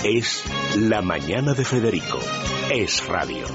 Es La Mañana de Federico. Es radio.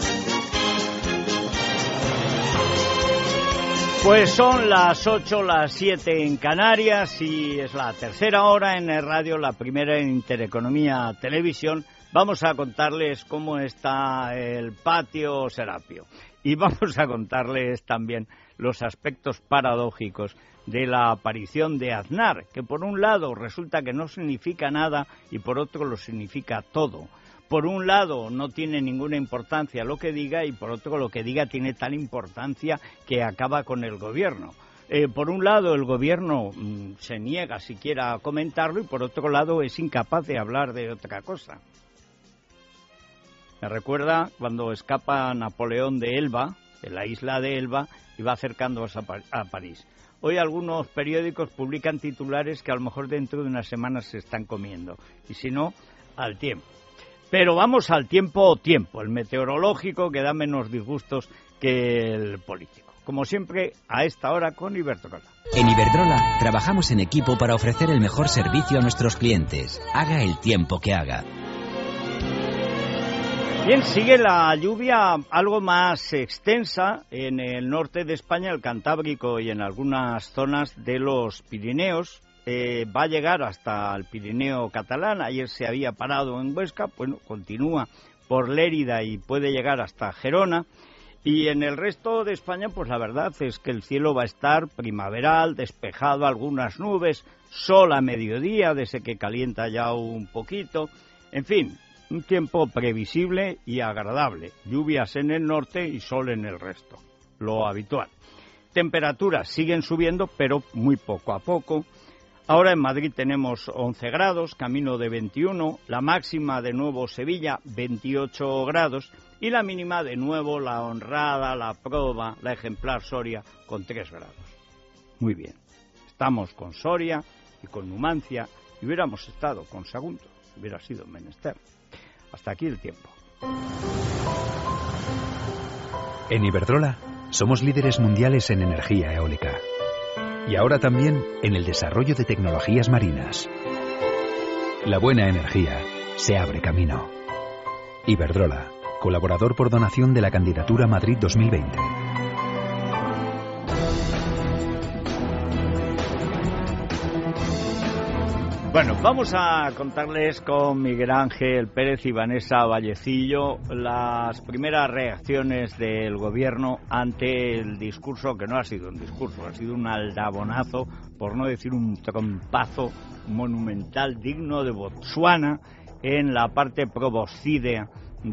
Pues son las 8, las 7 en Canarias y es la tercera hora en el radio, la primera en Intereconomía Televisión. Vamos a contarles cómo está el patio Serapio y vamos a contarles también los aspectos paradójicos de la aparición de Aznar, que por un lado resulta que no significa nada y por otro lo significa todo. Por un lado no tiene ninguna importancia lo que diga y por otro lo que diga tiene tal importancia que acaba con el gobierno. Por un lado el gobierno se niega siquiera a comentarlo y por otro lado es incapaz de hablar de otra cosa. Me recuerda cuando escapa Napoleón de Elba, de la isla de Elba, y va acercándose a París. Hoy algunos periódicos publican titulares que a lo mejor dentro de unas semanas se están comiendo, y si no, al tiempo. Pero vamos al tiempo, el meteorológico, que da menos disgustos que el político. Como siempre, a esta hora con Iberdrola. En Iberdrola trabajamos en equipo para ofrecer el mejor servicio a nuestros clientes, haga el tiempo que haga. Bien, sigue la lluvia algo más extensa en el norte de España, el Cantábrico y en algunas zonas de los Pirineos. Va a llegar hasta el Pirineo catalán. Ayer se había parado en Huesca, bueno, continúa por Lérida y puede llegar hasta Gerona. Y en el resto de España, pues la verdad es que el cielo va a estar primaveral, despejado, algunas nubes, sol a mediodía, desde que calienta ya un poquito. En fin, un tiempo previsible y agradable. Lluvias en el norte y sol en el resto, lo habitual. Temperaturas siguen subiendo, pero muy poco a poco. Ahora en Madrid tenemos 11 grados, camino de 21, la máxima de nuevo Sevilla 28 grados y la mínima de nuevo la honrada, la proba, la ejemplar Soria con 3 grados. Muy bien, estamos con Soria y con Numancia y hubiéramos estado con Sagunto, hubiera sido menester. Hasta aquí el tiempo. En Iberdrola somos líderes mundiales en energía eólica. Y ahora también en el desarrollo de tecnologías marinas. La buena energía se abre camino. Iberdrola, colaborador por donación de la candidatura Madrid 2020. Bueno, vamos a contarles con Miguel Ángel Pérez y Vanessa Vallecillo las primeras reacciones del gobierno ante el discurso, que no ha sido un discurso, ha sido un aldabonazo, por no decir un trompazo monumental digno de Botsuana en la parte proboscidea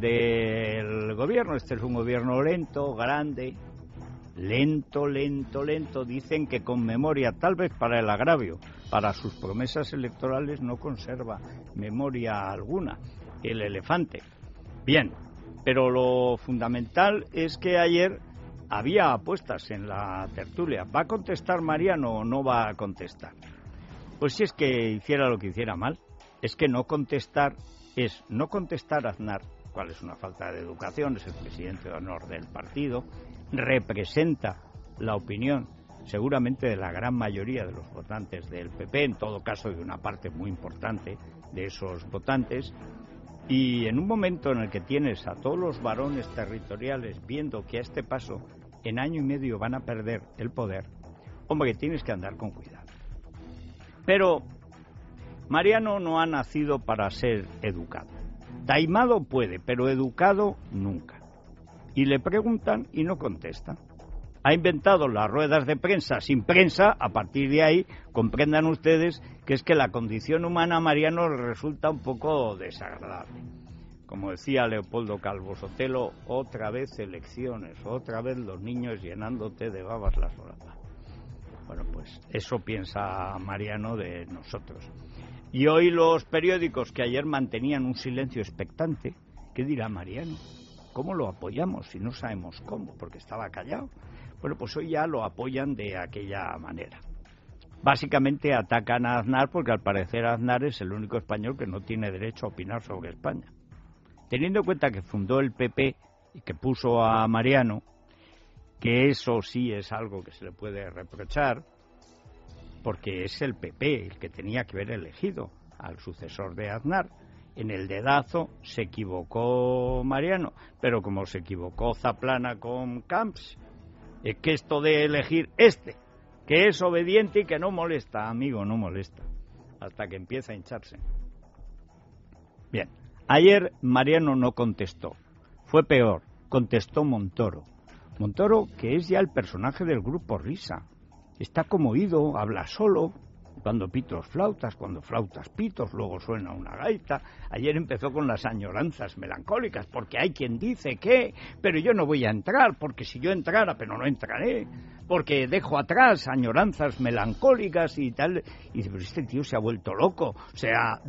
del gobierno. Este es un gobierno lento, grande, lento. Dicen que con memoria, tal vez para el agravio, para sus promesas electorales no conserva memoria alguna, el elefante. Bien, pero lo fundamental es que ayer había apuestas en la tertulia. ¿Va a contestar Mariano o no va a contestar? Pues si es que hiciera lo que hiciera mal, es que no contestar es no contestar a Aznar, cual es una falta de educación, es el presidente de honor del partido, representa la opinión seguramente de la gran mayoría de los votantes del PP, en todo caso de una parte muy importante de esos votantes, y en un momento en el que tienes a todos los varones territoriales viendo que a este paso en año y medio van a perder el poder, hombre, tienes que andar con cuidado. Pero Mariano no ha nacido para ser educado. Taimado puede, pero educado nunca. Y le preguntan y no contesta. Ha inventado las ruedas de prensa sin prensa. A partir de ahí comprendan ustedes que es que la condición humana a Mariano le resulta un poco desagradable. Como decía Leopoldo Calvo Sotelo, otra vez elecciones, otra vez los niños llenándote de babas la solapa. Bueno, pues eso piensa Mariano de nosotros. Y hoy los periódicos que ayer mantenían un silencio expectante, ¿qué dirá Mariano? ¿Cómo lo apoyamos si no sabemos cómo? Porque estaba callado. Bueno, pues hoy ya lo apoyan de aquella manera. Básicamente atacan a Aznar porque al parecer Aznar es el único español que no tiene derecho a opinar sobre España. Teniendo en cuenta que fundó el PP y que puso a Mariano, que eso sí es algo que se le puede reprochar, porque es el PP el que tenía que haber elegido al sucesor de Aznar, en el dedazo se equivocó Mariano, pero como se equivocó Zaplana con Camps, es que esto de elegir que es obediente y que no molesta, amigo, no molesta, hasta que empieza a hincharse. Bien, ayer Mariano no contestó, fue peor, contestó Montoro. Montoro, que es ya el personaje del grupo Risa, está como oído, habla solo, cuando pitos flautas, cuando flautas pitos, luego suena una gaita. Ayer empezó con las añoranzas melancólicas, porque hay quien dice que, pero yo no voy a entrar, porque si yo entrara, pero no entraré, porque dejo atrás añoranzas melancólicas y tal. Y dice, pero este tío se ha vuelto loco, o sea,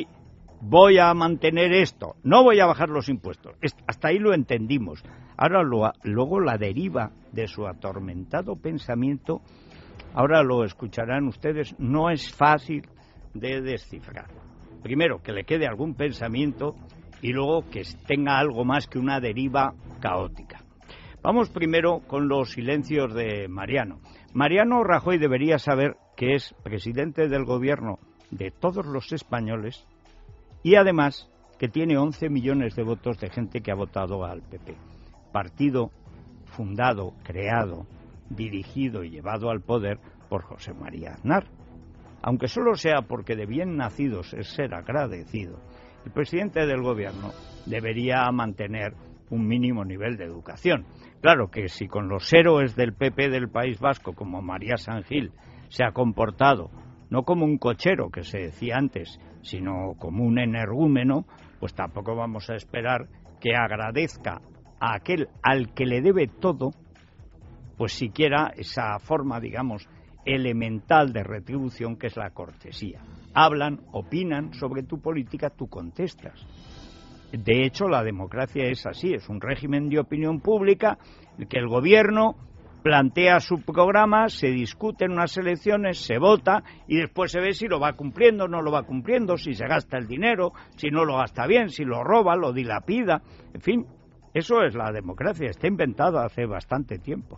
voy a mantener esto, no voy a bajar los impuestos. Hasta ahí lo entendimos. Ahora luego la deriva de su atormentado pensamiento, ahora lo escucharán ustedes, no es fácil de descifrar. Primero, que le quede algún pensamiento y luego que tenga algo más que una deriva caótica. Vamos primero con los silencios de Mariano. Mariano Rajoy debería saber que es presidente del gobierno de todos los españoles y además que tiene 11 millones de votos de gente que ha votado al PP. Partido fundado, creado, dirigido y llevado al poder por José María Aznar. Aunque solo sea porque de bien nacidos es ser agradecido, el presidente del gobierno debería mantener un mínimo nivel de educación. Claro que si con los héroes del PP del País Vasco, como María San Gil, se ha comportado no como un cochero, que se decía antes, sino como un energúmeno, pues tampoco vamos a esperar que agradezca a aquel al que le debe todo, pues siquiera esa forma, digamos, elemental de retribución que es la cortesía. Hablan, opinan sobre tu política, tú contestas. De hecho, la democracia es así, es un régimen de opinión pública, en que el gobierno plantea su programa, se discute en unas elecciones, se vota y después se ve si lo va cumpliendo o no lo va cumpliendo, si se gasta el dinero, si no lo gasta bien, si lo roba, lo dilapida, en fin. Eso es la democracia, está inventada hace bastante tiempo.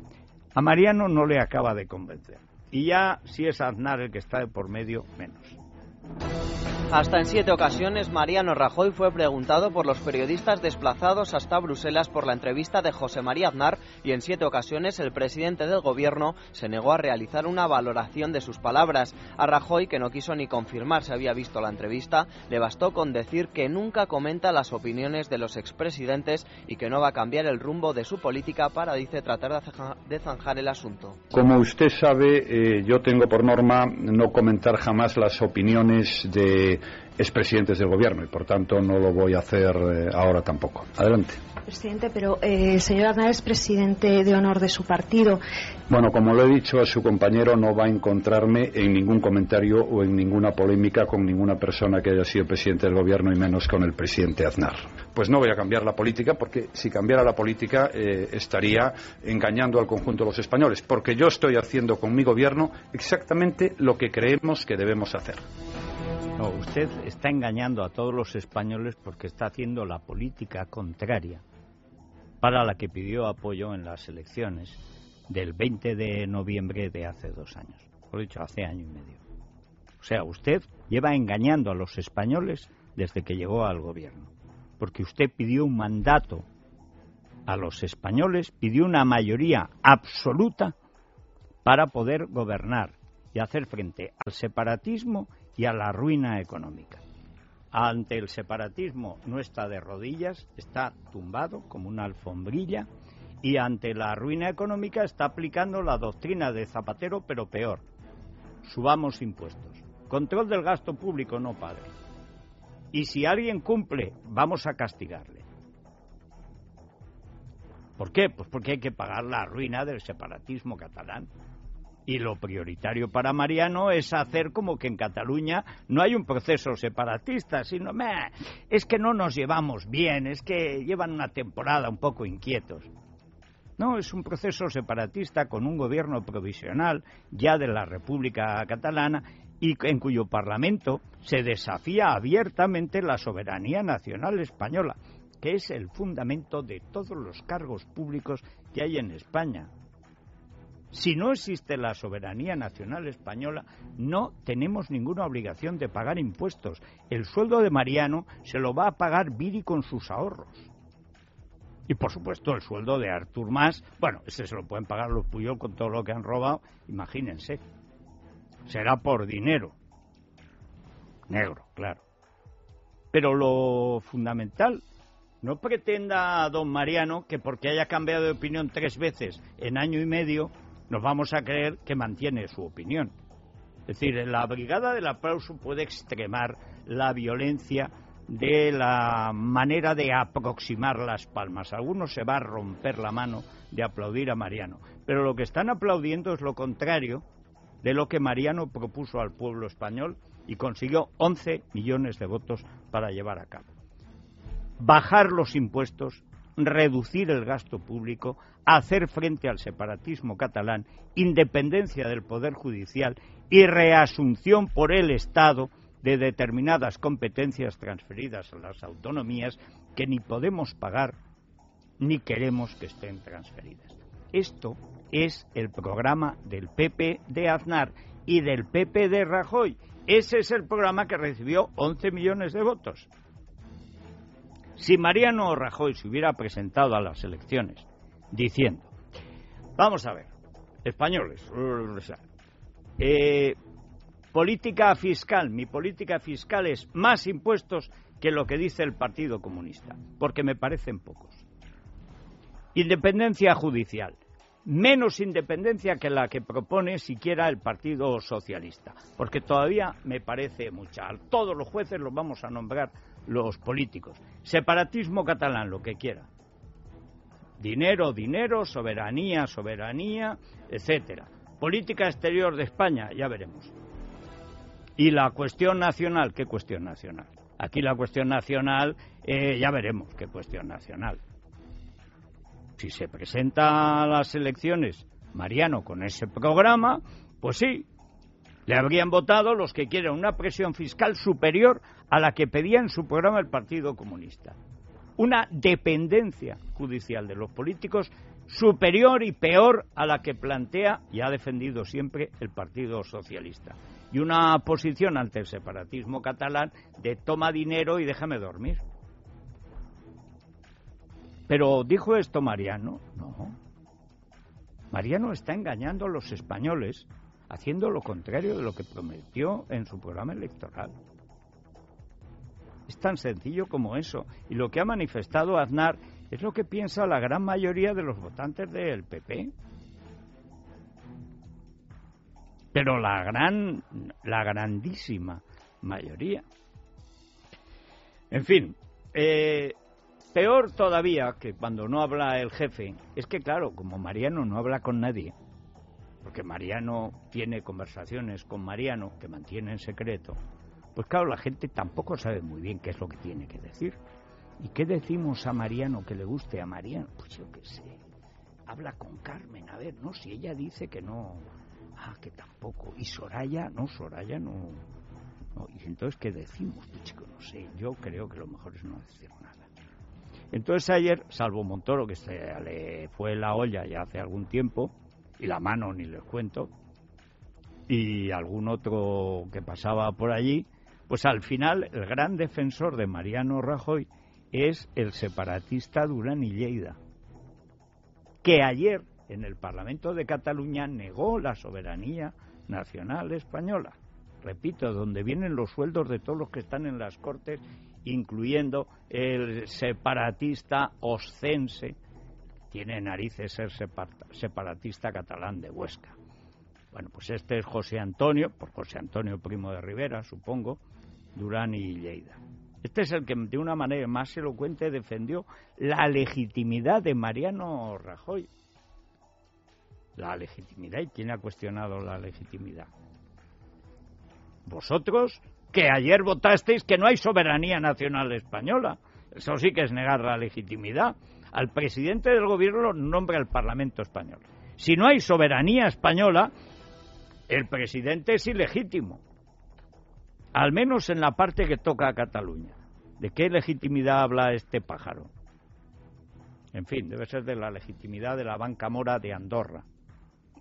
A Mariano no le acaba de convencer. Y ya, si es Aznar el que está de por medio, menos. Hasta en 7 ocasiones Mariano Rajoy fue preguntado por los periodistas desplazados hasta Bruselas por la entrevista de José María Aznar y en 7 ocasiones el presidente del gobierno se negó a realizar una valoración de sus palabras. A Rajoy, que no quiso ni confirmar si había visto la entrevista, le bastó con decir que nunca comenta las opiniones de los expresidentes y que no va a cambiar el rumbo de su política para, dice, tratar de zanjar el asunto. Como usted sabe, yo tengo por norma no comentar jamás las opiniones de expresidentes del gobierno y por tanto no lo voy a hacer ahora tampoco. Adelante. Presidente, pero el señor Aznar es presidente de honor de su partido. Bueno, como lo he dicho a su compañero, no va a encontrarme en ningún comentario o en ninguna polémica con ninguna persona que haya sido presidente del gobierno y menos con el presidente Aznar. Pues no voy a cambiar la política porque si cambiara la política estaría engañando al conjunto de los españoles, porque yo estoy haciendo con mi gobierno exactamente lo que creemos que debemos hacer. No, usted está engañando a todos los españoles porque está haciendo la política contraria para la que pidió apoyo en las elecciones del 20 de noviembre de hace 2 años. Por dicho, hace año y medio. O sea, usted lleva engañando a los españoles desde que llegó al gobierno. Porque usted pidió un mandato a los españoles, pidió una mayoría absoluta para poder gobernar y hacer frente al separatismo y a la ruina económica. Ante el separatismo no está de rodillas, está tumbado como una alfombrilla, y ante la ruina económica está aplicando la doctrina de Zapatero, pero peor. Subamos impuestos. Control del gasto público, no padre. Y si alguien cumple, vamos a castigarle. ¿Por qué? Pues porque hay que pagar la ruina del separatismo catalán. Y lo prioritario para Mariano es hacer como que en Cataluña no hay un proceso separatista, sino es que no nos llevamos bien, es que llevan una temporada un poco inquietos. No, es un proceso separatista con un gobierno provisional ya de la República Catalana y en cuyo Parlamento se desafía abiertamente la soberanía nacional española, que es el fundamento de todos los cargos públicos que hay en España. Si no existe la soberanía nacional española, no tenemos ninguna obligación de pagar impuestos. El sueldo de Mariano se lo va a pagar Viri con sus ahorros. Y, por supuesto, el sueldo de Artur Mas, bueno, ese se lo pueden pagar los Pujol con todo lo que han robado, imagínense. Será por dinero. Negro, claro. Pero lo fundamental, no pretenda don Mariano que porque haya cambiado de opinión 3 veces en año y medio, nos vamos a creer que mantiene su opinión. Es decir, la brigada del aplauso puede extremar la violencia de la manera de aproximar las palmas. Algunos se va a romper la mano de aplaudir a Mariano, pero lo que están aplaudiendo es lo contrario de lo que Mariano propuso al pueblo español y consiguió 11 millones de votos para llevar a cabo. Bajar los impuestos, reducir el gasto público, hacer frente al separatismo catalán, independencia del Poder Judicial y reasunción por el Estado de determinadas competencias transferidas a las autonomías que ni podemos pagar ni queremos que estén transferidas. Esto es el programa del PP de Aznar y del PP de Rajoy. Ese es el programa que recibió 11 millones de votos. Si Mariano Rajoy se hubiera presentado a las elecciones diciendo, vamos a ver, españoles, política fiscal, mi política fiscal es más impuestos que lo que dice el Partido Comunista, porque me parecen pocos. Independencia judicial, menos independencia que la que propone siquiera el Partido Socialista, porque todavía me parece mucha. Todos los jueces los vamos a nombrar los políticos. Separatismo catalán, lo que quiera. Dinero, dinero, soberanía, soberanía, etcétera. Política exterior de España, ya veremos. Y la cuestión nacional, ¿qué cuestión nacional? Aquí la cuestión nacional, ya veremos qué cuestión nacional. Si se presenta a las elecciones Mariano con ese programa, pues sí, le habrían votado los que quieren una presión fiscal superior a la que pedía en su programa el Partido Comunista. Una dependencia judicial de los políticos superior y peor a la que plantea y ha defendido siempre el Partido Socialista. Y una posición ante el separatismo catalán de toma dinero y déjame dormir. Pero ¿dijo esto Mariano? No. Mariano está engañando a los españoles haciendo lo contrario de lo que prometió en su programa electoral. Es tan sencillo como eso. Y lo que ha manifestado Aznar es lo que piensa la gran mayoría de los votantes del PP. Pero la grandísima mayoría. En fin, peor todavía que cuando no habla el jefe, es que claro, como Mariano no habla con nadie, porque Mariano tiene conversaciones con Mariano que mantiene en secreto, pues claro, la gente tampoco sabe muy bien qué es lo que tiene que decir. ¿Y qué decimos a Mariano que le guste a Mariano? Pues yo qué sé, habla con Carmen, a ver, no, si ella dice que no, que tampoco, y Soraya no. Y entonces, ¿qué decimos? Pues chico, no sé, yo creo que lo mejor es no decir nada. Entonces ayer, salvo Montoro, que se le fue la olla ya hace algún tiempo, y la mano ni les cuento, y algún otro que pasaba por allí, pues al final el gran defensor de Mariano Rajoy es el separatista Duran i Lleida, que ayer en el Parlamento de Cataluña negó la soberanía nacional española. Repito, donde vienen los sueldos de todos los que están en las Cortes, incluyendo el separatista oscense, tiene narices ser separatista catalán de Huesca. Bueno, pues este es José Antonio, por José Antonio Primo de Rivera, supongo, Duran i Lleida. Este es el que de una manera más elocuente defendió la legitimidad de Mariano Rajoy. La legitimidad. ¿Y quién ha cuestionado la legitimidad? Vosotros, que ayer votasteis que no hay soberanía nacional española. Eso sí que es negar la legitimidad. Al presidente del gobierno lo nombra el Parlamento español. Si no hay soberanía española, el presidente es ilegítimo. Al menos en la parte que toca a Cataluña. ¿De qué legitimidad habla este pájaro? En fin, debe ser de la legitimidad de la banca mora de Andorra.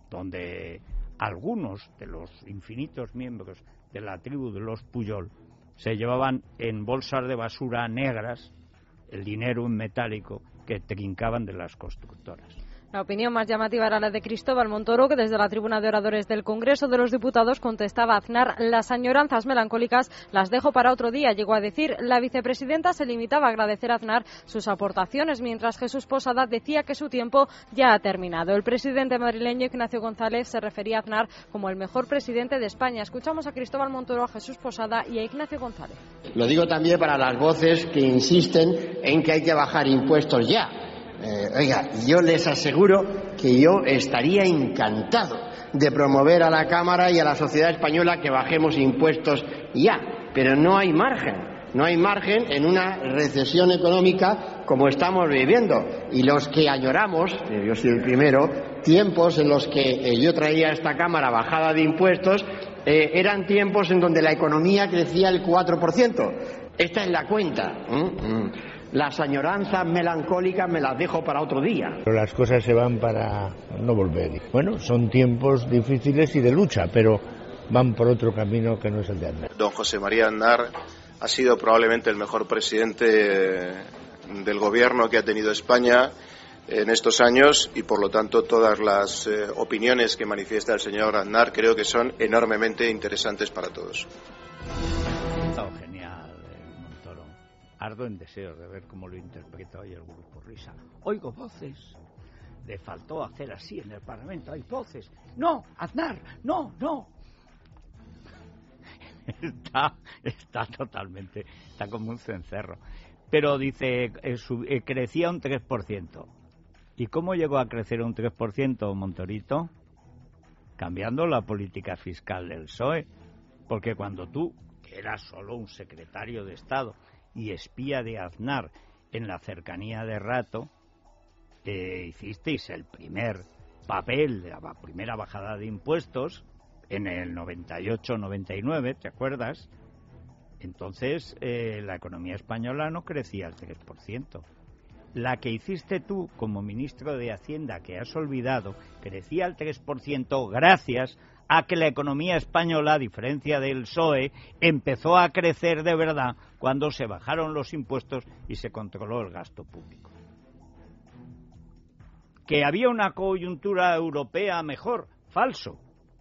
donde algunos de los infinitos miembros de la tribu de los Pujol se llevaban en bolsas de basura negras el dinero en metálico que trincaban de las constructoras. La opinión más llamativa era la de Cristóbal Montoro, que desde la tribuna de oradores del Congreso de los Diputados contestaba a Aznar: las añoranzas melancólicas las dejo para otro día. Llegó a decir, la vicepresidenta se limitaba a agradecer a Aznar sus aportaciones, mientras Jesús Posada decía que su tiempo ya ha terminado. El presidente madrileño Ignacio González se refería a Aznar como el mejor presidente de España. Escuchamos a Cristóbal Montoro, a Jesús Posada y a Ignacio González. Lo digo también para las voces que insisten en que hay que bajar impuestos ya. Oiga, yo les aseguro que yo estaría encantado de promover a la Cámara y a la sociedad española que bajemos impuestos ya, pero no hay margen en una recesión económica como estamos viviendo. Y los que añoramos, yo soy el primero, tiempos en los que yo traía a esta Cámara bajada de impuestos, eran tiempos en donde la economía crecía el 4%. Esta es la cuenta. Las añoranzas melancólicas me las dejo para otro día. Pero las cosas se van para no volver. Bueno, son tiempos difíciles y de lucha, pero van por otro camino que no es el de Aznar. Don José María Aznar ha sido probablemente el mejor presidente del gobierno que ha tenido España en estos años y por lo tanto todas las opiniones que manifiesta el señor Aznar creo que son enormemente interesantes para todos. Genial, Montoro. Ardo en deseos de ver cómo lo interpreta hoy el Grupo Risa. Oigo voces. Le faltó hacer así en el Parlamento. Hay voces. No, Aznar, no. Está totalmente, está como un cencerro. Pero dice, crecía un 3%. ¿Y cómo llegó a crecer un 3%, Montorito? Cambiando la política fiscal del PSOE. Porque cuando tú, que eras solo un secretario de Estado y espía de Aznar en la cercanía de Rato, hicisteis el primer papel de la primera bajada de impuestos en el 98-99, ¿te acuerdas? Entonces la economía española no crecía al 3%. La que hiciste tú como ministro de Hacienda, que has olvidado, crecía al 3% gracias a que la economía española, a diferencia del PSOE, empezó a crecer de verdad cuando se bajaron los impuestos y se controló el gasto público. Que había una coyuntura europea mejor, falso.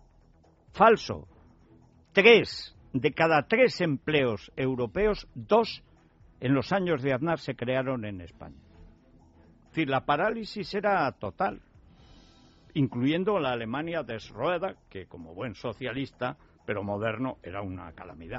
3 de cada 3 empleos europeos, 2 en los años de Aznar se crearon en España. Es decir, la parálisis era total, incluyendo la Alemania de Schröder, que como buen socialista, pero moderno, era una calamidad.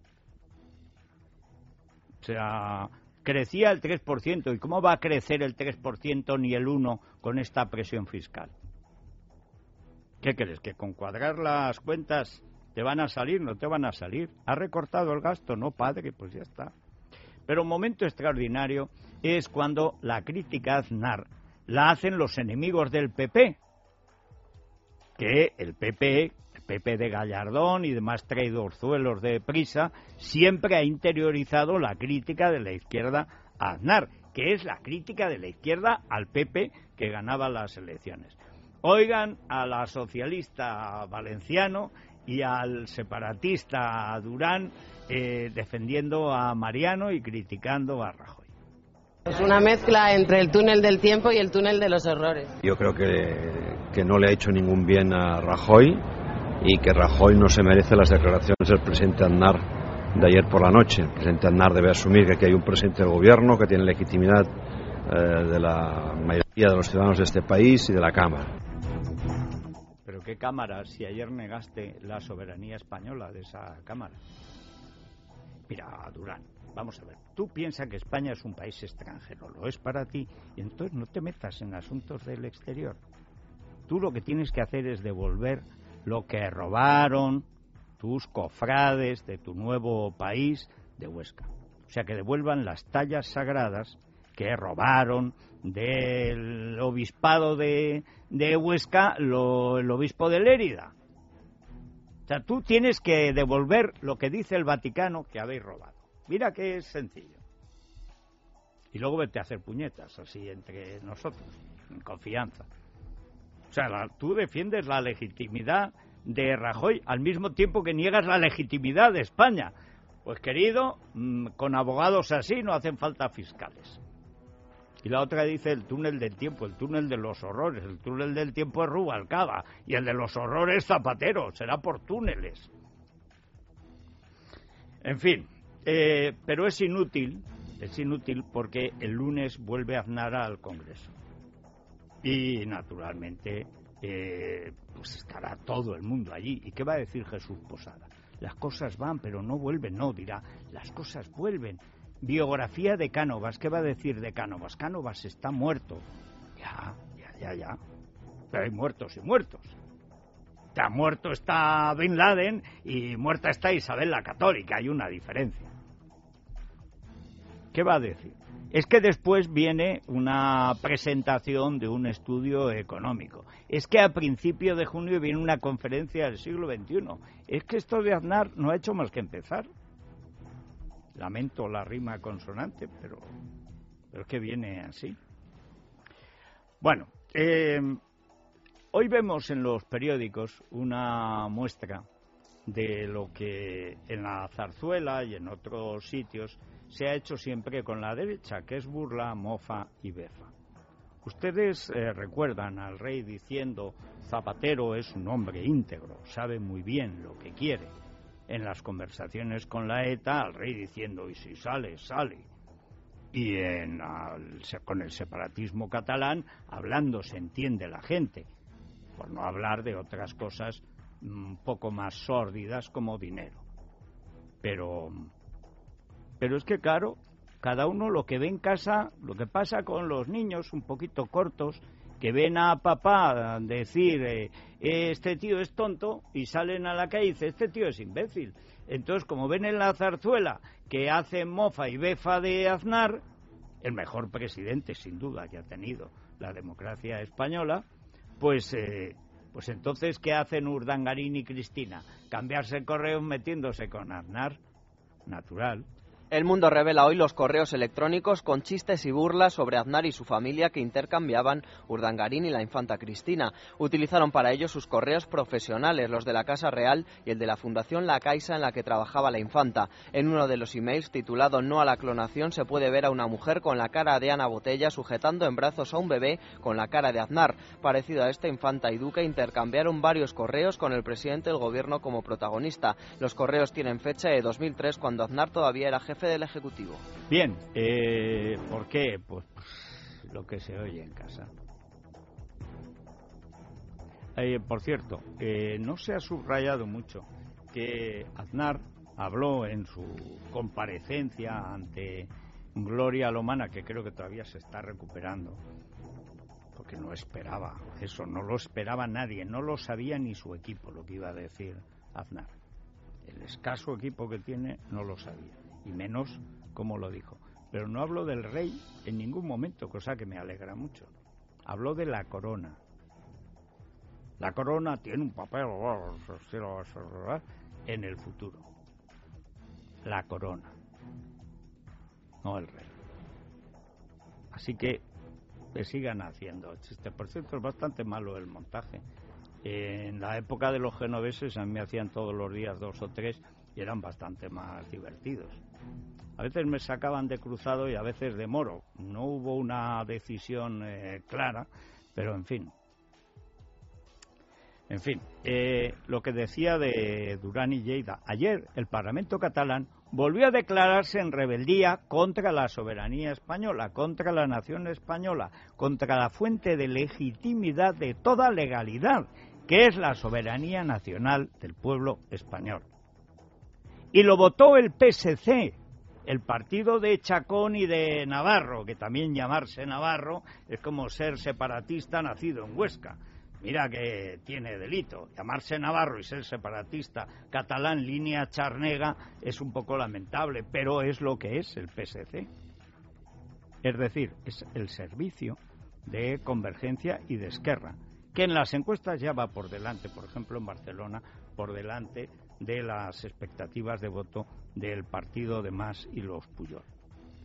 O sea, crecía el 3%. ¿Y cómo va a crecer el 3% ni el 1% con esta presión fiscal? ¿Qué crees? ¿Que con cuadrar las cuentas te van a salir? No te van a salir. ¿Ha recortado el gasto? No, padre, pues ya está. Pero un momento extraordinario es cuando la crítica a Aznar la hacen los enemigos del PP. Que el PP de Gallardón y demás traidorzuelos de Prisa siempre ha interiorizado la crítica de la izquierda a Aznar, que es la crítica de la izquierda al PP que ganaba las elecciones. Oigan a la socialista Valenciano y al separatista Durán defendiendo a Mariano y criticando a Rajoy. Es una mezcla entre el túnel del tiempo y el túnel de los errores. Yo creo que no le ha hecho ningún bien a Rajoy y que Rajoy no se merece las declaraciones del presidente Aznar de ayer por la noche. El presidente Aznar debe asumir que aquí hay un presidente del gobierno que tiene legitimidad de la mayoría de los ciudadanos de este país y de la Cámara. ¿Pero qué Cámara si ayer negaste la soberanía española de esa Cámara? Mira, Durán, vamos a ver, tú piensas que España es un país extranjero, lo es para ti, y entonces no te metas en asuntos del exterior. Tú lo que tienes que hacer es devolver lo que robaron tus cofrades de tu nuevo país de Huesca. O sea, que devuelvan las tallas sagradas que robaron del obispado de Huesca el obispo de Lérida. O sea, tú tienes que devolver lo que dice el Vaticano que habéis robado. Mira que es sencillo. Y luego vete a hacer puñetas, así entre nosotros, en confianza. O sea, tú defiendes la legitimidad de Rajoy al mismo tiempo que niegas la legitimidad de España. Pues querido, con abogados así no hacen falta fiscales. Y la otra dice el túnel del tiempo, el túnel de los horrores. El túnel del tiempo es Rubalcaba y el de los horrores Zapatero. Será por túneles. En fin, pero es inútil porque el lunes vuelve Aznar al Congreso. Y naturalmente pues estará todo el mundo allí. ¿Y qué va a decir Jesús Posada? Las cosas van, pero no vuelven. No, dirá, las cosas vuelven. Biografía de Cánovas. ¿Qué va a decir de Cánovas? Cánovas está muerto. Ya. Pero hay muertos y muertos. Está muerto está Bin Laden y muerta está Isabel la Católica. Hay una diferencia. ¿Qué va a decir? Es que después viene una presentación de un estudio económico. Es que a principio de junio viene una conferencia del siglo XXI. Es que esto de Aznar no ha hecho más que empezar. Lamento la rima consonante, pero es que viene así. Bueno, hoy vemos en los periódicos una muestra de lo que en la Zarzuela y en otros sitios se ha hecho siempre con la derecha, que es burla, mofa y befa. Ustedes recuerdan al rey diciendo Zapatero es un hombre íntegro, sabe muy bien lo que quiere. En las conversaciones con la ETA, al rey diciendo y si sale, sale. Y con el separatismo catalán, hablando se entiende la gente, por no hablar de otras cosas un poco más sórdidas como dinero. Pero es que claro, cada uno lo que ve en casa, lo que pasa con los niños un poquito cortos, que ven a papá decir este tío es tonto y salen a la calle y dicen este tío es imbécil. Entonces, como ven en la Zarzuela que hacen mofa y befa de Aznar, el mejor presidente sin duda que ha tenido la democracia española, pues entonces ¿qué hacen Urdangarín y Cristina? Cambiarse correos metiéndose con Aznar, natural. El Mundo revela hoy los correos electrónicos con chistes y burlas sobre Aznar y su familia que intercambiaban Urdangarín y la infanta Cristina. Utilizaron para ello sus correos profesionales, los de la Casa Real y el de la Fundación La Caixa en la que trabajaba la infanta. En uno de los emails titulado No a la clonación se puede ver a una mujer con la cara de Ana Botella sujetando en brazos a un bebé con la cara de Aznar. Parecido a esta, infanta y duque intercambiaron varios correos con el presidente del gobierno como protagonista. Los correos tienen fecha de 2003 cuando Aznar todavía era jefe del Ejecutivo. Bien, ¿por qué? Pues lo que se oye en casa. Por cierto, no se ha subrayado mucho que Aznar habló en su comparecencia ante Gloria Lomana, que creo que todavía se está recuperando, porque no esperaba eso, no lo esperaba nadie, no lo sabía ni su equipo lo que iba a decir Aznar. El escaso equipo que tiene no lo sabía, y menos como lo dijo. Pero no habló del rey en ningún momento, cosa que me alegra mucho. Habló de la corona. La corona tiene un papel en el futuro. La corona, no el rey. Así que sigan haciendo chistes. Por cierto, es bastante malo el montaje. En la época de los genoveses a mí me hacían todos los días 2 o 3 y eran bastante más divertidos. A veces me sacaban de cruzado y a veces de moro. No hubo una decisión clara, pero en fin. Lo que decía de Duran y Lleida. Ayer el Parlamento catalán volvió a declararse en rebeldía contra la soberanía española, contra la nación española, contra la fuente de legitimidad de toda legalidad, que es la soberanía nacional del pueblo español. Y lo votó el PSC, el partido de Chacón y de Navarro, que también llamarse Navarro es como ser separatista nacido en Huesca. Mira que tiene delito. Llamarse Navarro y ser separatista catalán, línea charnega, es un poco lamentable, pero es lo que es el PSC. Es decir, es el servicio de Convergencia y de Esquerra, que en las encuestas ya va por delante, por ejemplo en Barcelona, por delante de las expectativas de voto del partido de Mas y los Pujol.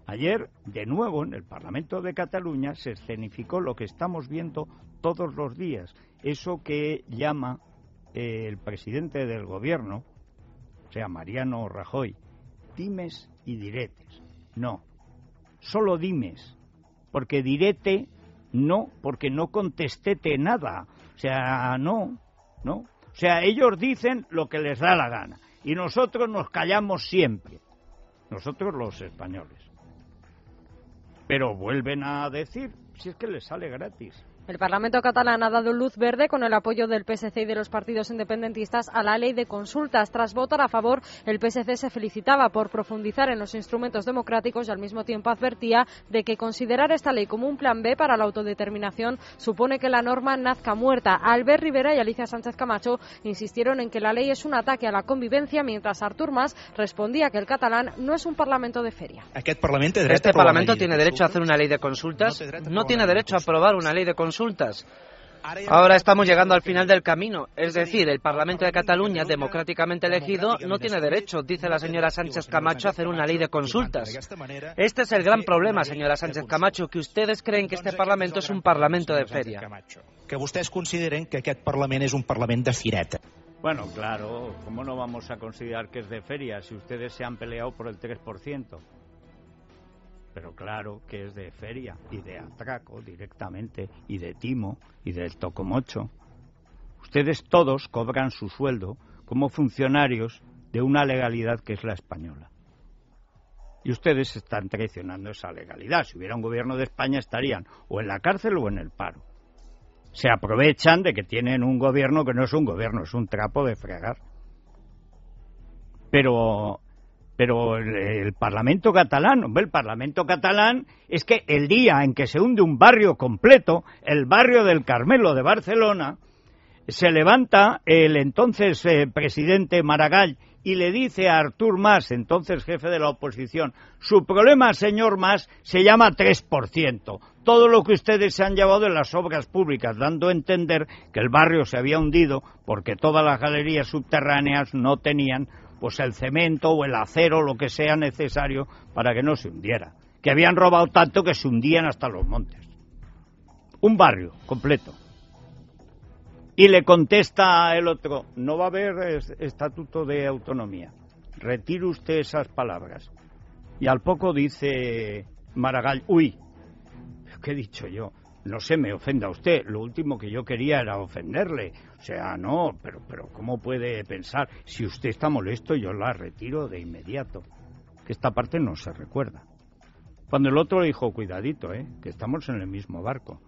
Ayer, de nuevo, en el Parlamento de Cataluña se escenificó lo que estamos viendo todos los días, eso que llama el presidente del gobierno, o sea, Mariano Rajoy, dimes y diretes. No, solo dimes, porque direte no, porque no contestete nada. O sea, no. O sea, ellos dicen lo que les da la gana y nosotros nos callamos siempre, nosotros los españoles. Pero vuelven a decir, si es que les sale gratis. El Parlamento catalán ha dado luz verde con el apoyo del PSC y de los partidos independentistas a la ley de consultas. Tras votar a favor, el PSC se felicitaba por profundizar en los instrumentos democráticos y al mismo tiempo advertía de que considerar esta ley como un plan B para la autodeterminación supone que la norma nazca muerta. Albert Rivera y Alicia Sánchez Camacho insistieron en que la ley es un ataque a la convivencia, mientras Artur Mas respondía que el catalán no es un parlamento de feria. Este Parlamento tiene derecho a hacer una ley de consultas, no tiene derecho a aprobar una ley de consultas. Ahora estamos llegando al final del camino, es decir, el Parlamento de Cataluña, democráticamente elegido, no tiene derecho, dice la señora Sánchez Camacho, a hacer una ley de consultas. Este es el gran problema, señora Sánchez Camacho, que ustedes creen que este Parlamento es un Parlamento de feria. Que ustedes consideren que aquest Parlament és un Parlament de fireta. Bueno, claro, ¿cómo no vamos a considerar que es de feria si ustedes se han peleado por el 3%? Pero claro que es de feria y de atraco directamente y de timo y del tocomocho. Ustedes todos cobran su sueldo como funcionarios de una legalidad que es la española. Y ustedes están traicionando esa legalidad. Si hubiera un gobierno de España estarían o en la cárcel o en el paro. Se aprovechan de que tienen un gobierno que no es un gobierno, es un trapo de fregar. Pero el Parlamento catalán, el Parlamento catalán es que el día en que se hunde un barrio completo, el barrio del Carmelo de Barcelona, se levanta el entonces presidente Maragall y le dice a Artur Mas, entonces jefe de la oposición, su problema, señor Mas, se llama 3%. Todo lo que ustedes se han llevado de las obras públicas, dando a entender que el barrio se había hundido porque todas las galerías subterráneas no tenían pues el cemento o el acero, lo que sea necesario para que no se hundiera. Que habían robado tanto que se hundían hasta los montes. Un barrio completo. Y le contesta el otro, no va a haber estatuto de autonomía. Retire usted esas palabras. Y al poco dice Maragall, uy, ¿qué he dicho yo? No se me ofenda usted, lo último que yo quería era ofenderle. O sea, no, pero ¿cómo puede pensar? Si usted está molesto, yo la retiro de inmediato. Que esta parte no se recuerda. Cuando el otro le dijo, cuidadito, que estamos en el mismo barco.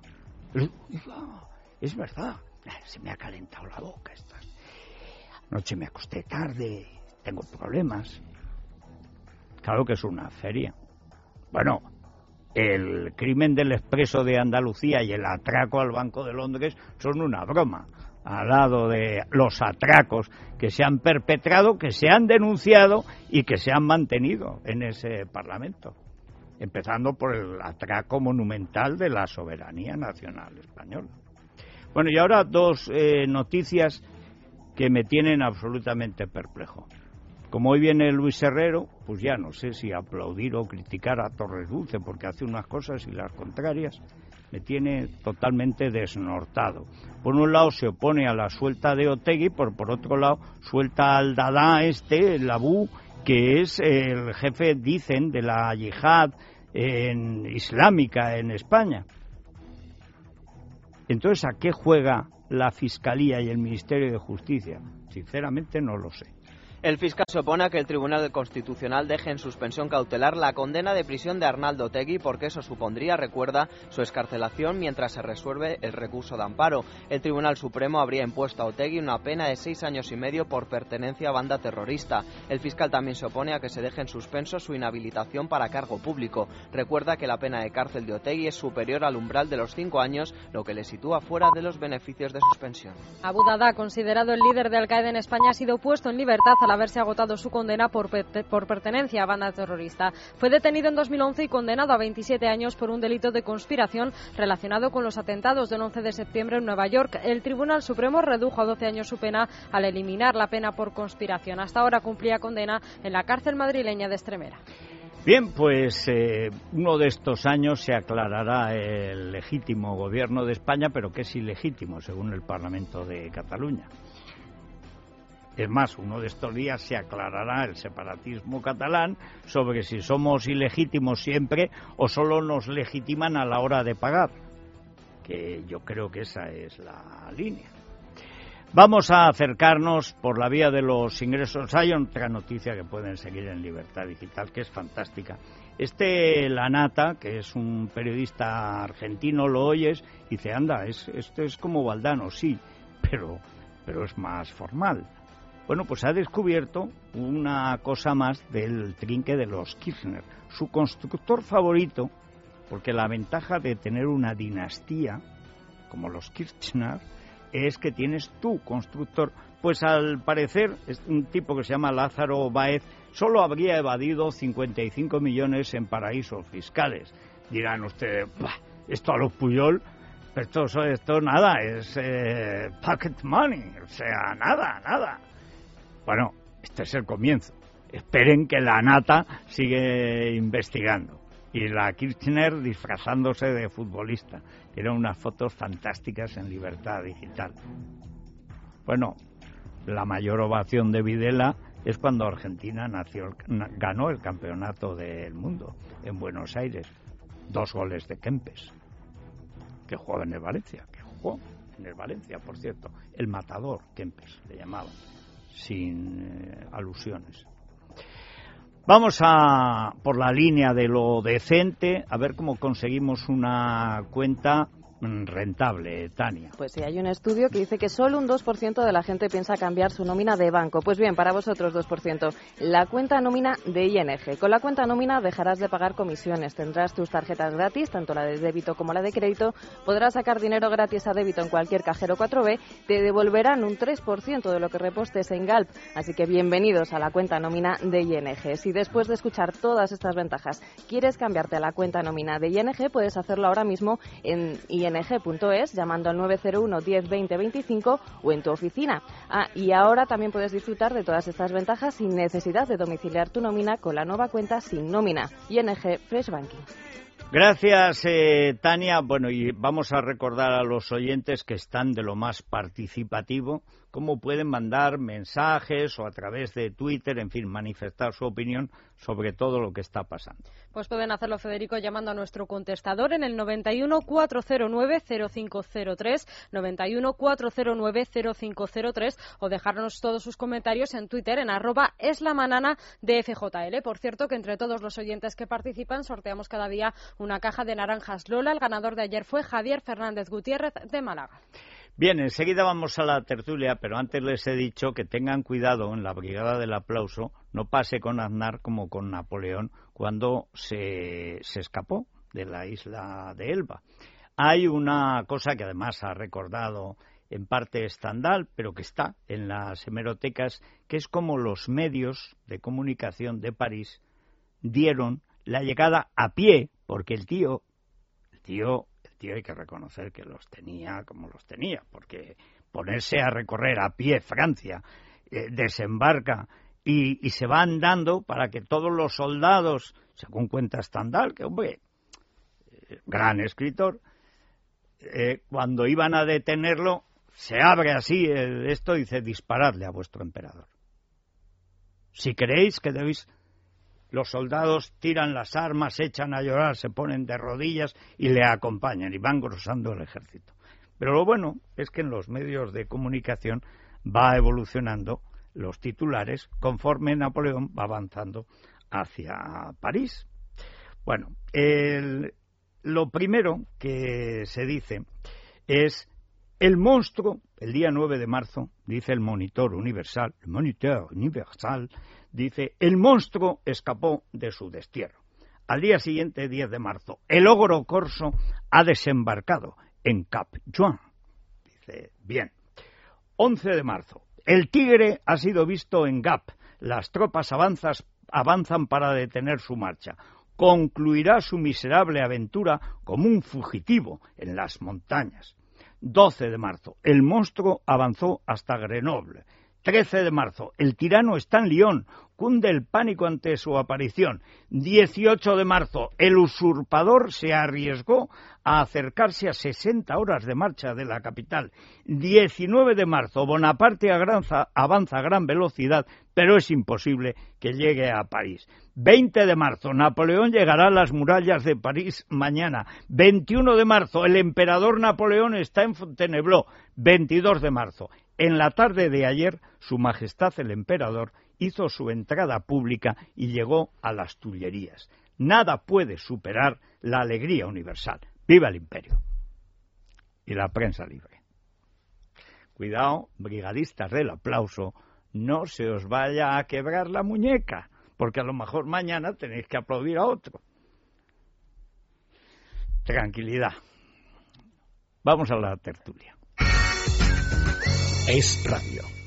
Es verdad, se me ha calentado la boca. Anoche me acosté tarde, tengo problemas. Claro que es una feria. Bueno, el crimen del Expreso de Andalucía y el atraco al Banco de Londres son una broma, al lado de los atracos que se han perpetrado, que se han denunciado y que se han mantenido en ese Parlamento, empezando por el atraco monumental de la soberanía nacional española. Bueno, y ahora dos noticias que me tienen absolutamente perplejo. Como hoy viene Luis Herrero, pues ya no sé si aplaudir o criticar a Torres Dulce, porque hace unas cosas y las contrarias. Me tiene totalmente desnortado. Por un lado se opone a la suelta de Otegi, por otro lado suelta al Dada el Abu, que es el jefe, dicen, de la yihad islámica en España. Entonces, ¿a qué juega la Fiscalía y el Ministerio de Justicia? Sinceramente no lo sé. El fiscal se opone a que el Tribunal Constitucional deje en suspensión cautelar la condena de prisión de Arnaldo Otegi porque eso supondría, recuerda, su excarcelación mientras se resuelve el recurso de amparo. El Tribunal Supremo habría impuesto a Otegi una pena de 6 años y medio por pertenencia a banda terrorista. El fiscal también se opone a que se deje en suspenso su inhabilitación para cargo público. Recuerda que la pena de cárcel de Otegi es superior al umbral de los 5 años, lo que le sitúa fuera de los beneficios de suspensión. Abu Dada, considerado el líder de Al-Qaeda en España, ha sido puesto en libertad al haberse agotado su condena por pertenencia a banda terrorista. Fue detenido en 2011 y condenado a 27 años por un delito de conspiración relacionado con los atentados del 11 de septiembre en Nueva York. El Tribunal Supremo redujo a 12 años su pena al eliminar la pena por conspiración. Hasta ahora cumplía condena en la cárcel madrileña de Extremera. Bien, pues uno de estos años se aclarará el legítimo gobierno de España, pero que es ilegítimo según el Parlamento de Cataluña. Es más, uno de estos días se aclarará el separatismo catalán sobre si somos ilegítimos siempre o solo nos legitiman a la hora de pagar, que yo creo que esa es la línea. Vamos a acercarnos por la vía de los ingresos. Hay otra noticia que pueden seguir en Libertad Digital, que es fantástica. Lanata, que es un periodista argentino, lo oyes y dice, anda, esto es como Valdano, sí, pero es más formal. Bueno, pues ha descubierto una cosa más del trinque de los Kirchner, su constructor favorito, porque la ventaja de tener una dinastía como los Kirchner es que tienes tu constructor. Pues al parecer, un tipo que se llama Lázaro Báez solo habría evadido 55 millones en paraísos fiscales. Dirán ustedes, esto a los Pujol, esto nada, es pocket money, o sea, nada. Bueno, este es el comienzo. Esperen que la nata sigue investigando. Y la Kirchner disfrazándose de futbolista. Eran unas fotos fantásticas en Libertad Digital. Bueno, la mayor ovación de Videla es cuando Argentina ganó el campeonato del mundo en Buenos Aires. 2 goles de Kempes, que jugó en el Valencia, por cierto. El matador Kempes le llamaban, sin alusiones. Vamos por la línea de lo decente, a ver cómo conseguimos una cuenta rentable, Tania. Pues sí, hay un estudio que dice que solo un 2% de la gente piensa cambiar su nómina de banco. Pues bien, para vosotros 2%, la cuenta nómina de ING. Con la cuenta nómina dejarás de pagar comisiones, tendrás tus tarjetas gratis, tanto la de débito como la de crédito, podrás sacar dinero gratis a débito en cualquier cajero 4B, te devolverán un 3% de lo que repostes en Galp. Así que bienvenidos a la cuenta nómina de ING. Si después de escuchar todas estas ventajas quieres cambiarte a la cuenta nómina de ING, puedes hacerlo ahora mismo en ing.es, llamando al 901 10 20 25 o en tu oficina. Y ahora también puedes disfrutar de todas estas ventajas sin necesidad de domiciliar tu nómina con la nueva cuenta sin nómina. ING Fresh Banking. Gracias, Tania. Bueno, y vamos a recordar a los oyentes que están de lo más participativo, cómo pueden mandar mensajes o a través de Twitter, en fin, manifestar su opinión sobre todo lo que está pasando. Pues pueden hacerlo, Federico, llamando a nuestro contestador en el 91 409 0503, 91 409 0503, o dejarnos todos sus comentarios en Twitter en @eslamanana de FJL. Por cierto, que entre todos los oyentes que participan sorteamos cada día una caja de naranjas Lola. El ganador de ayer fue Javier Fernández Gutiérrez de Málaga. Bien, enseguida vamos a la tertulia, pero antes les he dicho que tengan cuidado en la Brigada del Aplauso, no pase con Aznar como con Napoleón cuando se escapó de la isla de Elba. Hay una cosa que además ha recordado en parte Stendhal, pero que está en las hemerotecas, que es como los medios de comunicación de París dieron la llegada a pie, porque el tío hay que reconocer que los tenía como los tenía, porque ponerse a recorrer a pie Francia, desembarca y se va andando para que todos los soldados, según cuenta Stendhal, que hombre, gran escritor, cuando iban a detenerlo, se abre así esto y dice: disparadle a vuestro emperador. Si creéis que debéis... Los soldados tiran las armas, se echan a llorar, se ponen de rodillas y le acompañan y van grosando el ejército. Pero lo bueno es que en los medios de comunicación va evolucionando los titulares conforme Napoleón va avanzando hacia París. Bueno, lo primero que se dice es: el monstruo, el día 9 de marzo, dice el Monitor Universal, dice, el monstruo escapó de su destierro. Al día siguiente, 10 de marzo, el ogro corso ha desembarcado en Cap Juan. Dice, bien. 11 de marzo, el tigre ha sido visto en Gap. Las tropas avanzan para detener su marcha. Concluirá su miserable aventura como un fugitivo en las montañas. 12 de marzo, el monstruo avanzó hasta Grenoble. 13 de marzo, el tirano está en Lyon, cunde el pánico ante su aparición. 18 de marzo, el usurpador se arriesgó a acercarse a 60 horas de marcha de la capital. 19 de marzo, Bonaparte avanza a gran velocidad, pero es imposible que llegue a París. 20 de marzo, Napoleón llegará a las murallas de París mañana. 21 de marzo, el emperador Napoleón está en Fontainebleau. 22 de marzo, en la tarde de ayer, Su Majestad el Emperador hizo su entrada pública y llegó a las Tullerías. Nada puede superar la alegría universal. ¡Viva el imperio! Y la prensa libre. Cuidado, brigadistas del aplauso, no se os vaya a quebrar la muñeca, porque a lo mejor mañana tenéis que aplaudir a otro. Tranquilidad. Vamos a la tertulia. Es Radio.